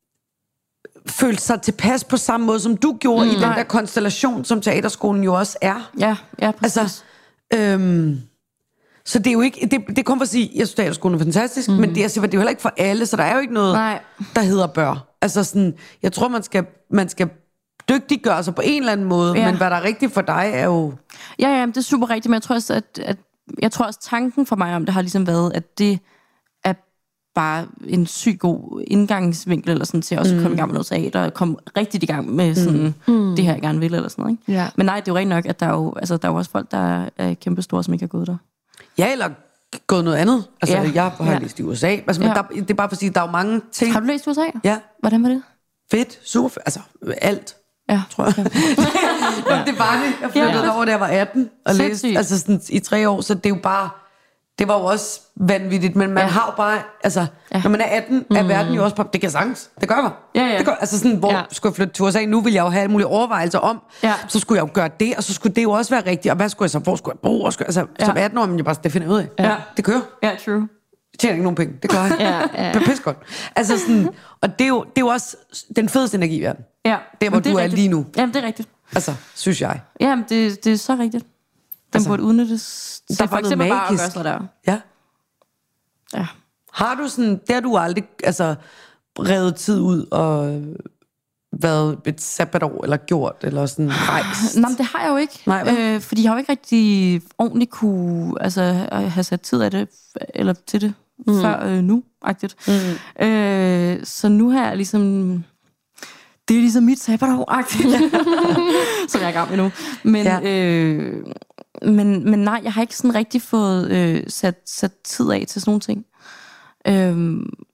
følt sig tilpas på samme måde, som du gjorde mm. i den der konstellation, som teaterskolen jo også er. Ja, ja, præcis. Altså, øhm, så det er jo ikke, det, det kommer for at sige, jeg synes, teaterskolen er fantastisk, mm. men det, altså, det er jo heller ikke for alle, så der er jo ikke noget, Nej. der hedder bør. Altså sådan, jeg tror, man skal, man skal dygtiggøre sig på en eller anden måde, ja. men hvad der er rigtigt for dig, er jo... Ja, ja, det er super rigtigt, men jeg tror også, at, at jeg tror også, tanken for mig om det har ligesom været, at det er bare en sygt god indgangsvinkel, eller sådan, til at også mm. komme i gang med noget teater, og komme rigtig i gang med sådan, mm. det her, jeg gerne vil, eller sådan noget, ikke? Ja. Men nej, det er jo rent nok, at der er jo, altså, der er jo også folk, der er kæmpe store, som ikke har gået der. Ja, eller gået noget andet. Altså, ja. jeg har ja. læst i U S A. Altså, men ja. der, det er bare for at sige, der er jo mange ting. Har du læst i U S A? Ja. Hvordan var det? Fedt, super fedt. Altså, alt. Ja, tror jeg. Okay. ja. Det var det. Jeg flyttede ja. over, da jeg var atten, og læste altså sådan, i tre år, så det er jo bare... Det var jo også vanvittigt, men man ja. har jo bare... Altså, ja. når man er atten, er mm. verden jo også på... Det kan sagtens. Det gør man. Ja, ja. Det gør, altså sådan, hvor ja. skulle jeg flytte til U S A? Nu vil jeg jo have alle mulige overvejelser om. Ja. Så skulle jeg jo gøre det, og så skulle det jo også være rigtigt. Og hvad skulle jeg så? Hvor skulle jeg bo? Og skulle, altså, ja. som atten år, men jeg bare, det finder jeg ud af. Ja. Det kører. Ja, true. Jeg tjener ikke nogen penge. Det gør jeg. ja, ja. Det er pisse godt. Altså sådan... Og det er jo, det er jo også den fedeste energi i verden. Ja. Det, hvor det du er, er lige nu. Jamen, det er rigtigt. Altså, synes jeg. Jamen, det, det er så rigtigt. Den altså, burde udnyttes. Der er for eksempel bare at gøre sådan der. Ja. Ja. Har du sådan, der du aldrig altså revet tid ud og været et sabbatår eller gjort eller sådan rejst? Nej, det har jeg jo ikke. Nej, øh, fordi jeg har jo ikke rigtig ordentligt kunne altså, have sat tid af det eller til det mm. før øh, nu-agtigt. Mm. Øh, så nu har jeg ligesom... Det er ligesom mit sabbatår-agtigt, som jeg er i gang med nu. Men, ja. øh, men, men nej, jeg har ikke sådan rigtig fået øh, sat, sat tid af til sådan nogle ting. Øh,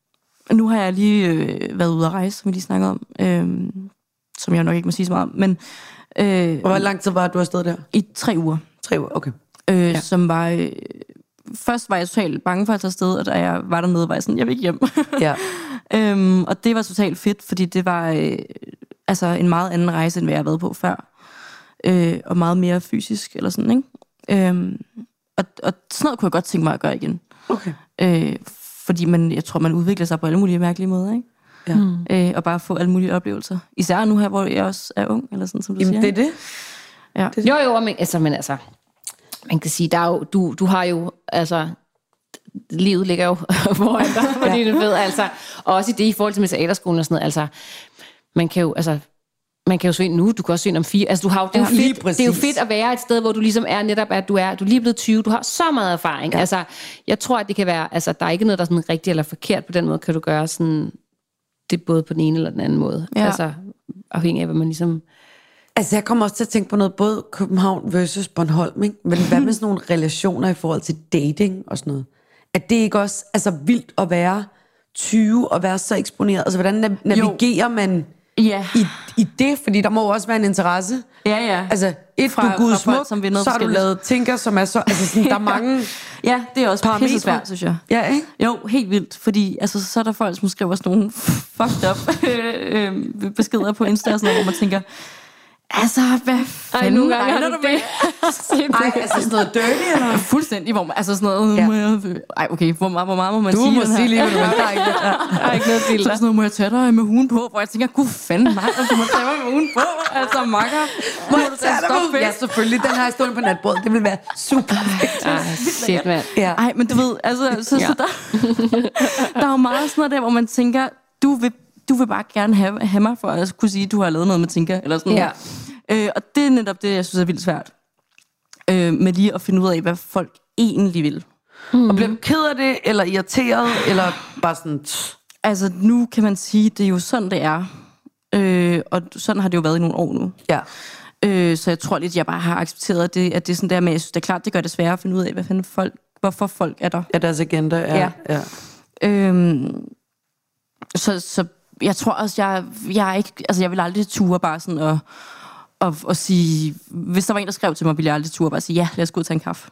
nu har jeg lige øh, været ude at rejse, som vi lige snakkede om, øh, som jeg nok ikke må sige så meget om, men... Øh, Hvor lang tid var du afsted der? I tre uger. Tre uger, okay. Øh, ja. Som var... Øh, først var jeg totalt bange for at tage afsted, og da jeg var dernede, var jeg sådan, jeg vil ikke hjem. Ja. øhm, og det var totalt fedt, fordi det var øh, altså en meget anden rejse, end hvad jeg har været på før. Øh, og meget mere fysisk, eller sådan, ikke? Øhm, og, og sådan noget kunne jeg godt tænke mig at gøre igen. Okay. Øh, fordi man, jeg tror, man udvikler sig på alle mulige mærkelige måder, ikke? Ja. Mm. Øh, og bare få alle mulige oplevelser. Især nu her, hvor jeg også er ung, eller sådan, som du Jamen, siger. det er det. Ja. Det jo, jo, men altså, men altså, man kan sige, der er jo, du, du har jo, altså, livet ligger jo foran dig, fordi ja. Du ved, altså, og også i det, i forhold til med teaterskolen og sådan noget, altså, man kan jo, altså, man kan jo søge nu, du kan også søge om fire, altså, du har jo, det, er jo ja, fedt, det er jo fedt at være et sted, hvor du ligesom er netop, at du er, du er lige blevet tyve, du har så meget erfaring, ja. Altså, jeg tror, at det kan være, altså, der er ikke noget, der er sådan rigtigt eller forkert på den måde, kan du gøre sådan, det både på den ene eller den anden måde, ja. Altså, afhængig af, hvad man ligesom... Altså, jeg kommer også til at tænke på noget, både København versus Bornholm, ikke? Men hvad med sådan nogle relationer i forhold til dating og sådan noget? At det ikke også altså vildt at være tyve og være så eksponeret? Altså, hvordan na- navigerer jo. man ja. i, i det? Fordi der må jo også være en interesse. Ja, ja. Altså, et, fra, du er Gud smuk, som så har du lavet Tinker, som er så... Altså, sådan, der er mange... Ja, det er også pisse svært, synes jeg. Ja, ikke? Jo, helt vildt, fordi altså, så er der folk, som skriver sådan nogle fucked up øh, beskeder på Insta og sådan noget, hvor man tænker... Altså, hvad fanden? Ej, nogle gange har du det. Ej, altså sådan noget dirty, eller? Fuldstændig, hvor man, altså sådan noget... Ja. Må jeg, ej, okay, hvor meget, hvor meget må man du sige? Du må den her? sige lige, hvad du vil. Der er ikke, ja, der er ikke noget til. Så sådan noget, må jeg tage dig med hugen på? Hvor jeg tænker, gud fanden, nej, du må tage mig med hugen på. Altså, makker. Må jeg tage dig med? Ja, selvfølgelig. Den har jeg stående på natbordet. Det vil være super fedt. Ej, shit, mand. Ja. Ej, men du ved, altså, så, ja. så der, der er jo meget sådan noget der, hvor man tænker, du vil, du vil bare gerne have, have mig for at kunne sige, at du har lavet noget med Tinker, eller sådan ja. noget. Øh, og det er netop det, jeg synes er vildt svært. Øh, med lige at finde ud af, hvad folk egentlig vil. Mm. Og bliver du ked af det, eller irriteret, eller bare sådan... Tss. Altså, nu kan man sige, det er jo sådan, det er. Øh, og sådan har det jo været i nogle år nu. Ja. Øh, så jeg tror lidt, jeg bare har accepteret det, at det er sådan der med, jeg synes, det er klart, det gør det sværere at finde ud af, hvad fanden folk, hvorfor folk er der. Ja, deres agenda er... Ja. ja. Øh, så, så jeg tror også, jeg, jeg er ikke... Altså, jeg vil aldrig ture bare sådan og... Og, og sige, hvis der var en, der skrev til mig, ville jeg aldrig turde bare sige, ja, lad os gå ud og tage en kaffe.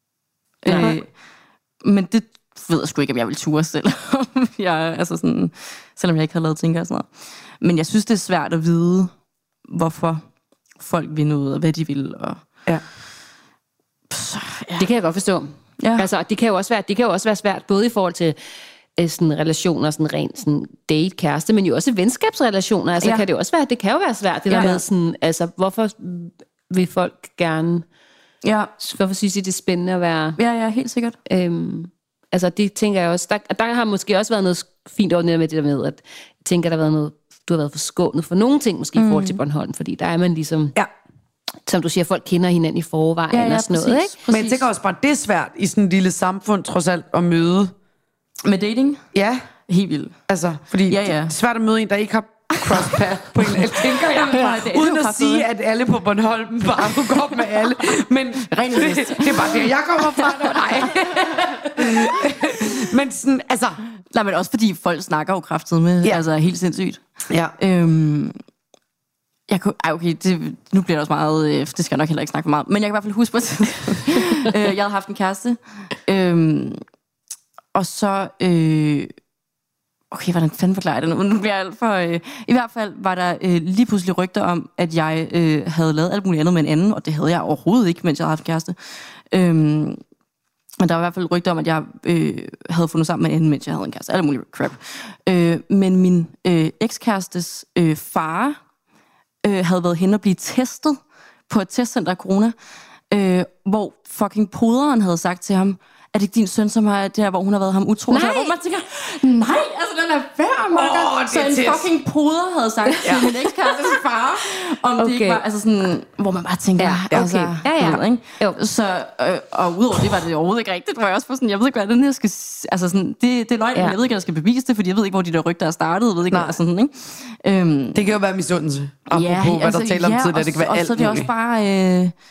Øh, men det ved jeg sgu ikke, om jeg vil ture selv. jeg, altså sådan, selvom jeg ikke har lavet Tinker og sådan noget. Men jeg synes, det er svært at vide, hvorfor folk vil noget, og hvad de vil. Og... Ja. Så, ja. Det kan jeg godt forstå. Ja. Altså, det kan jo også være, det kan jo også være svært, både i forhold til sådan relationer, sådan rent sådan date, kæreste, men jo også venskabsrelationer. Altså ja. kan det jo også være, det kan jo være svært, det ja, der med sådan, altså hvorfor vil folk gerne, ja. hvorfor synes I, det er spændende at være... Ja, ja, helt sikkert. Øhm, altså det tænker jeg også, der, der har måske også været noget fint over med det der med, at jeg tænker, der har været noget, du har været forskånet for nogle ting, måske mm. i forhold til Bornholm, fordi der er man ligesom... Ja. Som du siger, folk kender hinanden i forvejen ja, ja, og sådan præcis, noget, ikke? Præcis. Men jeg tænker også bare, det er svært i sådan en lille samfund, trods alt, at møde... Med dating? Ja. Helt vildt. Altså, fordi ja, ja. det er svært at møde en, der ikke har crosspath på en eller anden, tænker jeg. Ja, ja, uden at sige, at alle på Bornholm bare kunne gå op med alle. Men det, det er bare det, jeg kommer fra. Nej. Men sådan, altså... Nej, men også fordi folk snakker jo kraftigt med, ja. Altså helt sindssygt. Ja. Øhm, jeg kunne, ej, okay, det, nu bliver det også meget, øh, det skal jeg nok heller ikke snakke for meget, men jeg kan i hvert fald huske på det. øh, jeg havde haft en kæreste, øh, og så... Øh, okay, hvordan fanden forklarer jeg det nu? Nu bliver jeg alt for... Øh, I hvert fald var der øh, lige pludselig rygter om, at jeg øh, havde lavet alt muligt andet med en anden, og det havde jeg overhovedet ikke, mens jeg havde haft en kæreste. Øh, men der var i hvert fald rygter om, at jeg øh, havde fundet sammen med en anden, mens jeg havde en kæreste. Alt muligt crap. Øh, men min øh, ekskærestes øh, far øh, havde været hen og blive testet på et testcenter af corona, øh, hvor fucking poderen havde sagt til ham, er det ikke din søn, som har der, hvor hun har været ham utro? Nej! Så, hvor man tænker, nej, altså den er værd, Marker. Oh, så en test. Fucking poder havde sagt ja. Til min ekskærestes far, om okay. Det ikke var, altså sådan, hvor man bare tænker, ja, okay. altså, ja, ja. Ved, ikke? Jo. Så, øh, og udover det var det overhovedet ikke rigtigt, hvor jeg også var sådan, jeg ved ikke, hvad den her skal, altså sådan, det, det er løgn, ja. Men jeg ved ikke, at jeg skal bevise det, fordi jeg ved ikke, hvor de der rygter er startet, jeg ved ikke, hvad, altså sådan, ikke? Øhm, det kan jo være misundelse, apropos, ja, hvad altså, der taler ja, om tidligere, det kan være og, alt og så er det også bare... Øh,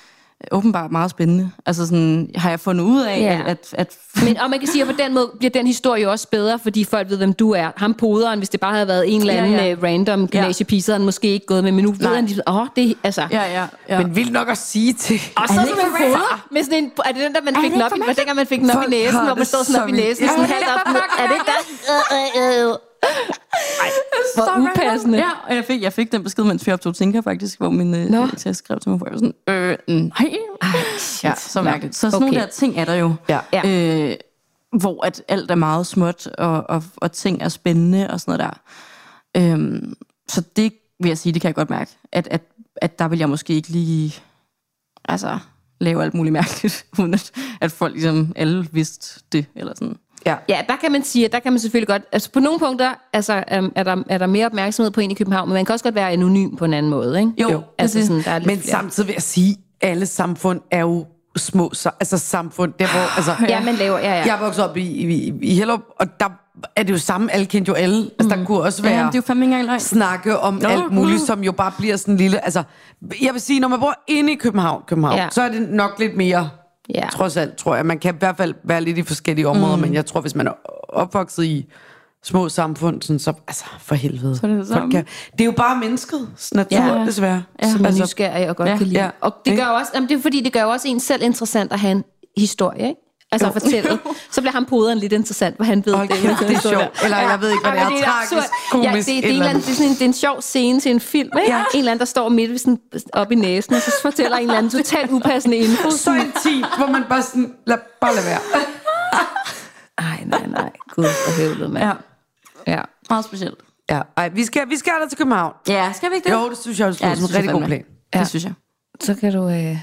åbenbart meget spændende. Altså sådan, har jeg fundet ud af, Ja. at... at, at Men, og man kan sige, at på den måde bliver den historie jo også bedre, fordi folk ved, hvem du er. Ham poderen, hvis det bare havde været en eller anden Ja, ja, ja. ja. random gymnasiepige, så havde han måske ikke gået med, men nu ved Nej. han, åh, oh, det altså... ja, ja, ja. Men vildt nok at sige til... Og så Er er det det ikke med for poder? Med sådan en, er det den, der man fik det den op ikke i, for var dengang man fik den op i Folk næsen, har hvor man det står sådan op i så næsen, vildt. sådan Ja, halvt op. Er det ikke der? Øh, øh, øh. Ej, hvor upassende. Ja, og jeg fik, jeg fik den besked, mens vi optog Tinker faktisk, hvor min øh, Nå. til skrev til mig, hvor jeg var sådan, øh, nej. Ja, så mærkeligt. Så sådan Okay. nogle der ting er der jo. Ja. Ja. Øh, hvor at alt er meget småt, og, og, og ting er spændende, og sådan noget der. Øhm, så det vil jeg sige, det kan jeg godt mærke, at, at, at der vil jeg måske ikke lige, altså, lave alt muligt mærkeligt, uden at, at folk ligesom alle vidste det, eller sådan. Ja. Ja, der kan man sige, at der kan man selvfølgelig godt... Altså på nogle punkter altså, um, er, der, er der mere opmærksomhed på en i København, men man kan også godt være anonym på en anden måde, ikke? Jo, altså det- sådan, der er lidt Men flere. samtidig vil jeg sige, alle samfund er jo små, så, altså samfund, der hvor, altså, Ja, man laver... Ja, ja. jeg er vokset op i, i, i Hellerup, og der er det jo samme, alle kendte jo alle. Altså, der kunne også være Ja, det er jo fandme ikke engang løgn. snakke om Nå, alt muligt, mm. som jo bare bliver sådan en lille, altså, jeg vil sige, når man bor inde i København, København, Ja. så er det nok lidt mere, Ja. trods alt, tror jeg. Man kan i hvert fald være lidt i forskellige områder, mm. men jeg tror, hvis man er opvokset i små samfund, sådan, så, altså, for helvede. Så er det det Folk samme. kan, det er jo bare menneskets natur, Ja. ja. desværre. Ja, som er altså, nysgerrig og godt ja, kan lide. ja. Og det gør jo også, jamen det er fordi, det gør jo også en selv interessant at have en historie, ikke? Altså at fortælle. Så bliver ham poderen lidt interessant, hvor han ved, Hold kæft, det er sjovt. Eller jeg ved ikke, hvad det er. men Tragisk, absurd. komisk, Ja, det, det, er et en eller eller anden, andet. det, er sådan en, det er en sjov scene til en film, ikke? Ja. En eller anden, der står midt ved sådan, op i næsen, og så fortæller en eller anden totalt upassende info. så intimt, hvor man bare sådan, lad, bare lad være. Ej, nej, nej. Gud for helvede, mand. Ja, Ja. meget specielt. Ja, ej, vi skal, vi skal der til København. Ja, skal vi ikke det? Jo, det synes jeg også Ja, er det en synes jeg rigtig god fandme. plan. Det Ja. synes jeg. Så kan du... Øh...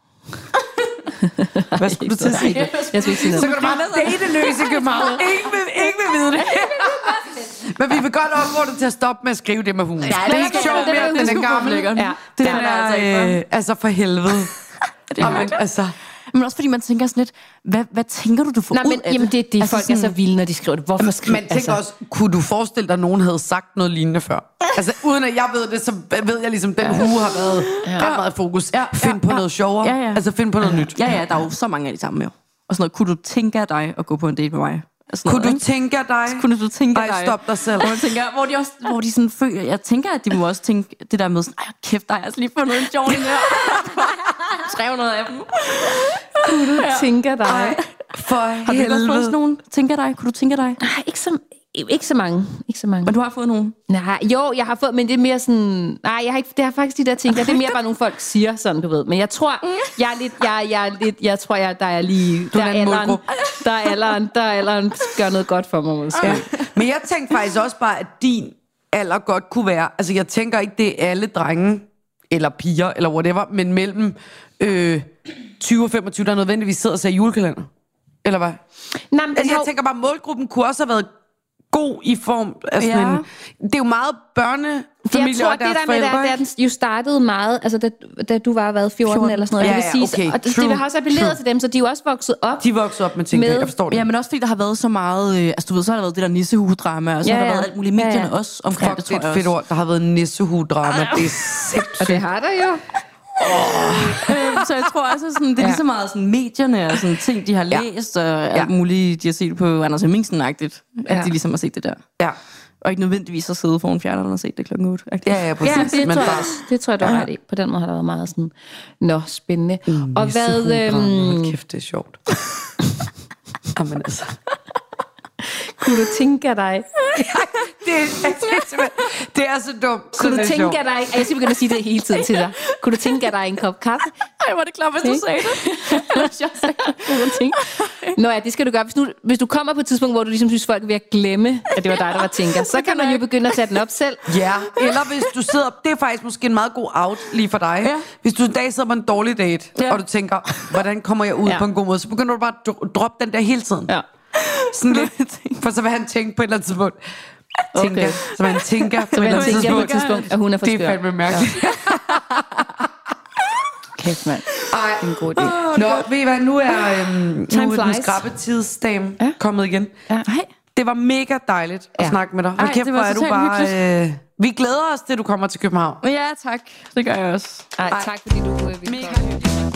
Hvad skulle du til at sige? Jeg skal ikke sige Så noget. kan du bare date løs i København. Ingen vil, ingen vil vide det. Men vi vil godt opfordre dig til at stoppe med at skrive det med hunden. Ja, det er ikke sjovt det er mere, jo den sgu er gammel. lækkert. Ja. Den er der er, altså ikke øh, altså for helvede. Det er men, altså, Men også fordi man tænker sådan lidt, hvad, hvad tænker du, du får Nej, ud men af jamen, det, det Altså folk er så sådan- vilde, når de skriver det. Hvorfor skriver man tænker også, kunne du forestille dig, at nogen havde sagt noget lignende før? Altså, uden at jeg ved det, så ved jeg ligesom, den uge har været ret meget fokus. Ja, Find på ja, noget sjovere. ja, ja. Altså, find på noget nyt. Ja, ja, der er jo så mange af de samme jo. Og sådan noget, kunne du tænke af dig at gå på en date med mig? Og sådan Kunne noget, du ikke? tænke dig? Kunne du tænke af Ej, dig? stop dig selv. Hvor, man tænker, hvor de også, hvor de sådan føler, jeg tænker, at de må også tænke det der med sådan, ej, kæft, der har jeg altså lige fundet en sjov en her. tre hundrede af dem. tænker dig. Ej, for Har du ikke også fået sådan nogen? Tænker dig? Kunne du tænke dig? Nej, ikke så, ikke så mange. Ikke så mange. Men du har fået nogen? Nej, jo, jeg har fået, men det er mere sådan... Nej, jeg har ikke, det har faktisk de der ting. Det er mere bare nogle folk siger sådan, du ved. Men jeg tror, jeg er lidt... Jeg, jeg, er lidt, jeg tror, jeg, der er lige... Du er der en anden alderen, målgruppe. der er alderen, der er alderen gør noget godt for mig, måske. Ja. Men jeg tænkte faktisk også bare, at din alder godt kunne være... Altså, jeg tænker ikke, det er alle drenge, eller piger, eller whatever, men mellem øh, tyve og femogtyve, der nødvendigvis sidder og ser julekalender. Eller hvad? Nej, men Altså, jeg jo- tænker bare, målgruppen kunne også have været god i form af sådan Ja. en... Det er jo meget børnefamilier jeg tror, og deres det der med, forældre, der, der ikke? den jo startede meget, altså da, da du var været fjorten, fjorten eller sådan noget, Ja, jeg vil ja, sige, okay, og det, true, det har også appelleret true. til dem, så de er jo også vokset op. De voksede op med ting, Med- jeg forstår det. Ja, men også fordi der har været så meget, øh, altså du ved, så har der været det der nissehudrama, og så Ja, har der ja. været alt muligt i medierne Ja, ja. også omkring Fuck, det, det tror er jeg et fedt også. ord. Der har været nissehudrama. Det er Og sindssygt. det har der jo. Øh, så jeg tror også, sådan, det er Ja. lige så meget sådan, medierne og sådan, ting, de har Ja. læst, og alt Ja. muligt, de har set på Anders Hemmingsen-agtigt, at Ja. de ligesom har set det der. Ja. Og ikke nødvendigvis at sidde foran fjerneren og se det klokken otte. Ja, ja, præcis. Ja, det Men tror, jeg bare- også. Det tror jeg, du har ret i. På den måde har der været meget sådan, nå, spændende. Mm, Og hvad... nissehudrama. Øhm, Hold kæft, det er sjovt. Jamen altså... kunne du tænke dig... Det er, det, er simpelthen- det er så dumt. Kunne så du det er tænke sjovt. dig... Jeg skal begynde at sige det hele tiden til dig. Kunne du tænke dig en kop kaffe? Ej, var det klart, hvis du sagde det. Eller hvis jeg sagde det. Kunne du tænke? Nå ja, det skal du gøre. Hvis, nu, hvis du kommer på et tidspunkt, hvor du ligesom synes, folk er ved at glemme, at det var dig, der var tænker, så kan man jo begynde at tage den op selv. Ja, eller hvis du sidder... Det er faktisk måske en meget god out lige for dig. Ja. Hvis du en dag sidder på en dårlig date, Ja. og du tænker, hvordan kommer jeg ud Ja. på en god måde, så begynder du bare at dro- droppe den der hele tiden. Ja. Sådan lidt. For så vil han tænke på et eller andet tidspunkt. Tænker, Okay. så vil han tænker på Så et vil eller han andet tænke på tidspunkt. et tidspunkt, at hun er for Det skør. er fandme mærkeligt. Ja. Kæft, mand. Ej. En god idé. Nå, ved I hvad, nu er, øhm, Time nu er den flies. skrabbetidsdame Ja. kommet igen. Ja. Nej. Det var mega dejligt at Ja. snakke med dig. Hold Ej, kæft, det var hvor er du totalt bare... Øh, vi glæder os til, du kommer til København. Ja, tak. Det gør jeg også. Ej, tak fordi du øh, ville Mega komme. hyggeligt.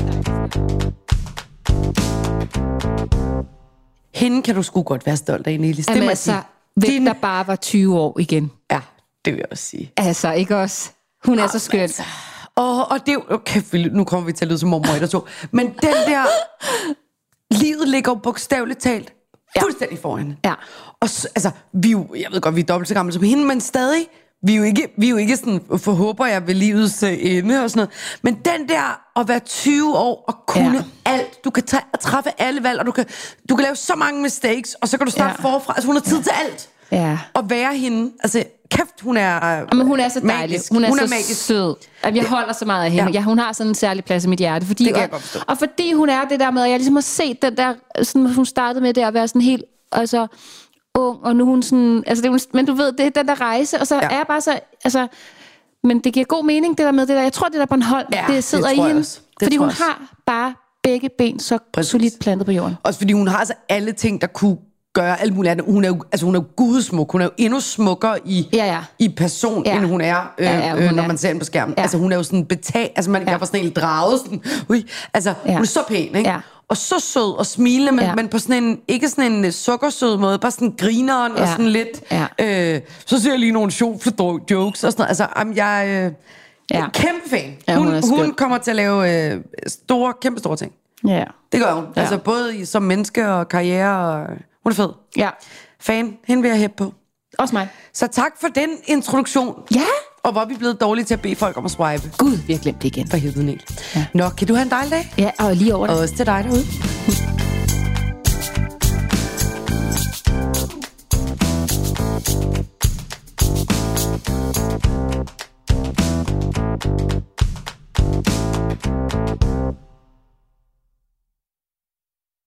Hende kan du sgu godt være stolt af, Nelis. Det Jamen, må altså, jeg hvem Din... der bare var tyve år igen. Ja, det vil jeg også sige. Altså, ikke også? Hun er så skøn. Altså, og, og det er jo... Okay, nu kommer vi til at lyde som mormor et og to. Men den der... Livet ligger jo bogstaveligt talt fuldstændig for hende. Ja. Og så, altså, vi er jo... Jeg ved godt, vi er dobbelt så gamle som hende, men stadig... Vi er jo ikke, vi er jo ikke sådan, forhåber jeg ved livets uh, ende og sådan noget. Men den der at være tyve år og kunne ja. alt. Du kan tage, træffe alle valg, og du kan, du kan lave så mange mistakes, og så kan du starte ja. forfra. Altså hun har tid ja. til alt. Ja. Og være hende. Altså kæft, hun er uh, Men hun er så dejlig. magisk. Hun er, hun så er magisk. sød. Jeg holder så meget af hende. Ja. Ja, hun har sådan en særlig plads i mit hjerte. Fordi, det kan jeg og, godt forstå. og fordi hun er det der med, at jeg ligesom har set den der, sådan, hun startede med det at være sådan helt, altså... ung, og nu hun sådan, altså det, men du ved, det er den der rejse, og så ja. er jeg bare så, altså, men det giver god mening, det der med det der, jeg tror, det der Bornholm, ja, det sidder det i hende, fordi hun også. har bare begge ben så Præcis. solidt plantet på jorden. Også fordi hun har altså alle ting, der kunne gøre alt muligt andet. Hun er jo, altså hun er jo gudsmuk, hun er jo endnu smukkere i, ja, ja. i person, ja. end hun er, øh, ja, ja, hun øh, når er. man ser hende på skærmen. Ja. Altså hun er jo sådan betag, altså man kan ja. få sådan en draget, sådan, ui, altså ja. hun er så pæn, ikke? Ja. Og så sød og smilende, men, ja. men på sådan en, ikke sådan en sukkersød måde, bare sådan grineren ja. og sådan lidt, ja. øh, så ser jeg lige nogle sjovfle jokes og sådan noget. Altså, jamen, jeg øh, ja. er kæmpe fan. Ja, hun, hun, hun kommer til at lave øh, store, kæmpe store ting. Ja. Det gør hun. Ja. Altså både i, som menneske og karriere, og hun er fed. Ja. Fan, hende vil jeg hæppe på. Også mig. Så tak for den introduktion. Ja. Og hvor er vi blevet dårlige til at bede folk om at swipe. Gud, vi har glemt det igen. For helvede, Niel. Ja. Nå, kan du have en dejlig dag? Ja, og lige over det. Og også til dig derude.